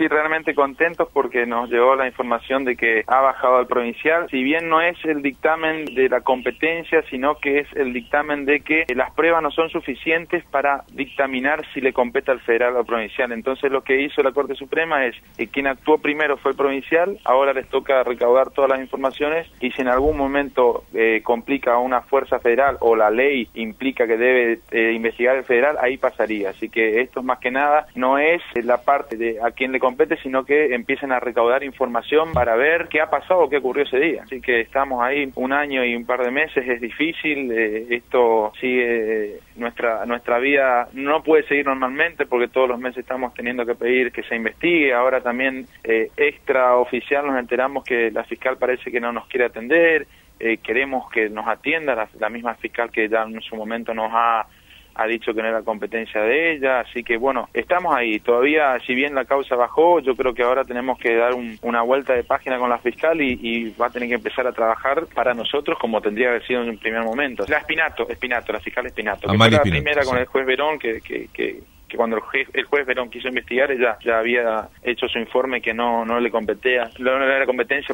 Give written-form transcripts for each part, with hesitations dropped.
sí, realmente contentos porque nos llegó la información de que ha bajado al provincial. Si bien no es el dictamen de la competencia, sino que es el dictamen de que las pruebas no son suficientes para dictaminar si le compete al federal o al provincial. Entonces lo que hizo la Corte Suprema es que quien actuó primero fue el provincial, ahora les toca recaudar todas las informaciones y si en algún momento complica a una fuerza federal o la ley implica que debe investigar el federal, ahí pasaría. Así que esto más que nada no es la parte de a quién le compete, sino que empiecen a recaudar información para ver qué ha pasado o qué ocurrió ese día. Así que estamos ahí un año y un par de meses, es difícil, esto sigue, nuestra vida no puede seguir normalmente porque todos los meses estamos teniendo que pedir que se investigue. Ahora también extraoficial nos enteramos que la fiscal parece que no nos quiere atender, queremos que nos atienda la misma fiscal que ya en su momento nos ha dicho que no era competencia de ella, así que bueno, estamos ahí, todavía si bien la causa bajó, yo creo que ahora tenemos que dar una vuelta de página con la fiscal y va a tener que empezar a trabar para nosotros como tendría que haber sido en un primer momento. La fiscal Espinato, que fue la primera con el juez Verón que cuando el juez Verón quiso investigar, ella ya había hecho su informe que no le competía, no era competencia,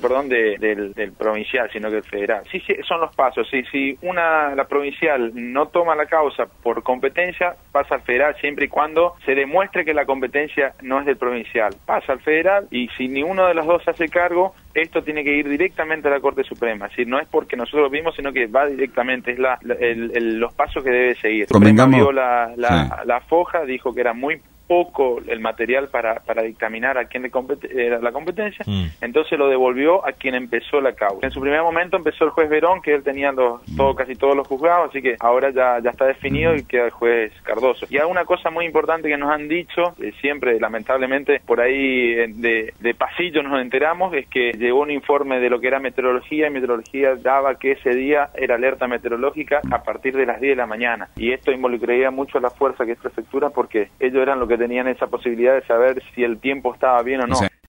del provincial, sino que el federal. Sí, son los pasos. Si la provincial no toma la causa por competencia, pasa al federal siempre y cuando se demuestre que la competencia no es del provincial. Pasa al federal y si ninguno de los dos se hace cargo, esto tiene que ir directamente a la Corte Suprema. Es decir, no es porque nosotros lo vimos, sino que va directamente, es los pasos que debe seguir. Suprema vio la foja, dijo que era muy poco el material para dictaminar a quién le era la competencia, entonces lo devolvió a quien empezó la causa. En su primer momento empezó el juez Verón, que él tenía casi todos los juzgados, así que ahora ya está definido y queda el juez Cardoso. Y hay una cosa muy importante que nos han dicho, siempre lamentablemente por ahí de pasillo nos enteramos, es que llegó un informe de lo que era meteorología, y meteorología daba que ese día era alerta meteorológica a partir de las 10 de la mañana, y esto involucraría mucho a la fuerza que es prefectura porque ellos eran los que tenían esa posibilidad de saber si el tiempo estaba bien o no. Sí.